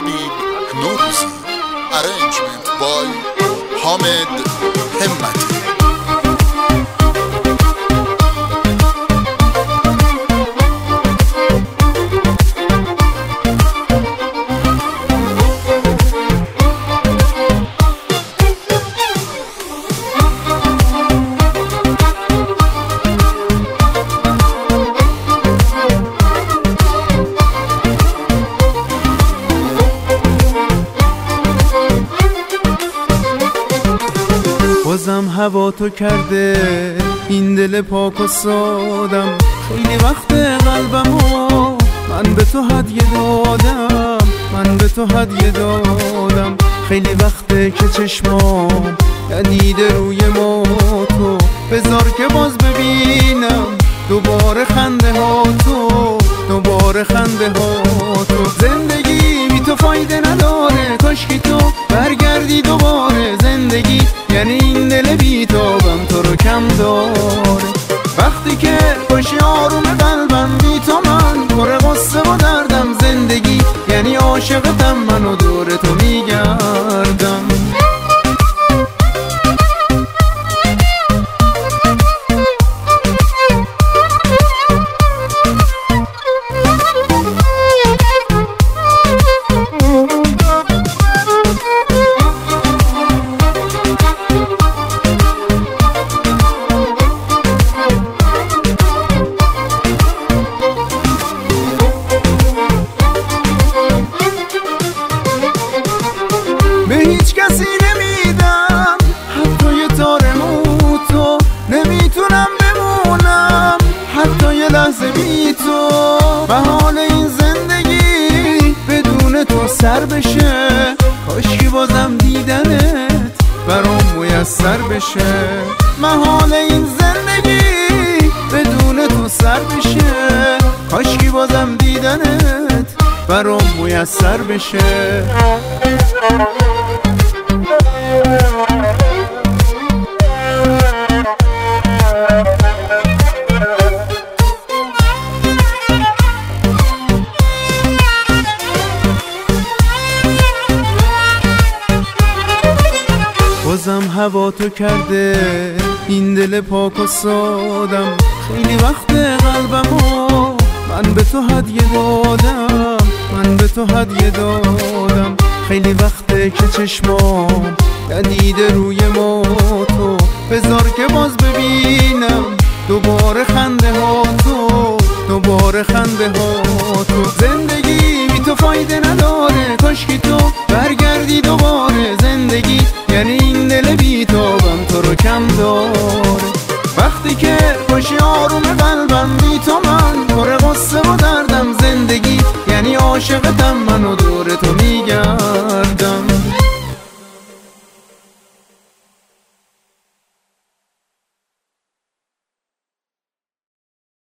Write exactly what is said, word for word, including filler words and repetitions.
حبیب نوروزی. Arrangement by حامد همتی. بازم هوا تو کرده این دل پاک و سادم. خیلی وقت قلبمو من به تو هدیه دادم، من به تو هدیه دادم. خیلی وقته که چشمام ندیده روی ما تو. بذار که باز ببینم دوباره خنده ها تو، دوباره خنده ها تو. زندگی بی تو فایده نداره، کاشکی تو برگردی دوباره. زندگی یعنی این دل بیتابم تو رو کم داره. وقتی که باشی آروم قلبم بی تو من پر غصه و دردم. زندگی یعنی عاشقتم من و دور تو میگردم. به هیچ کسی نمیدم حتی یه تار مو تو. نمیتونم بمونم حتی یه لحظه بی تو. محال این زندگی بدون تو سر بشه. کاشکی بازم دیدنت برام میسر بشه. محال این زندگی بدون تو سر بشه. کاشکی بازم دیدنت برام میسر بشه. بازم هوا تو کرده این دل پاک و سادم. خیلی وقت قلبمو من به تو هدیه دادم، من به تو هدیه دادم. خیلی وقته که چشمام ندیده روی ما تو. بذار که باز ببینم دوباره خنده ها تو، دوباره خنده ها تو. زندگی بی تو فایده نداره، کاشکی تو برگردی دوباره. زندگی یعنی این دل بیتابم تو رو کم داره. وقتی که باشی آروم قلبم بی تو من پر غصه و دردم. زندگی یعنی عاشقتم من و دور تو میگردم.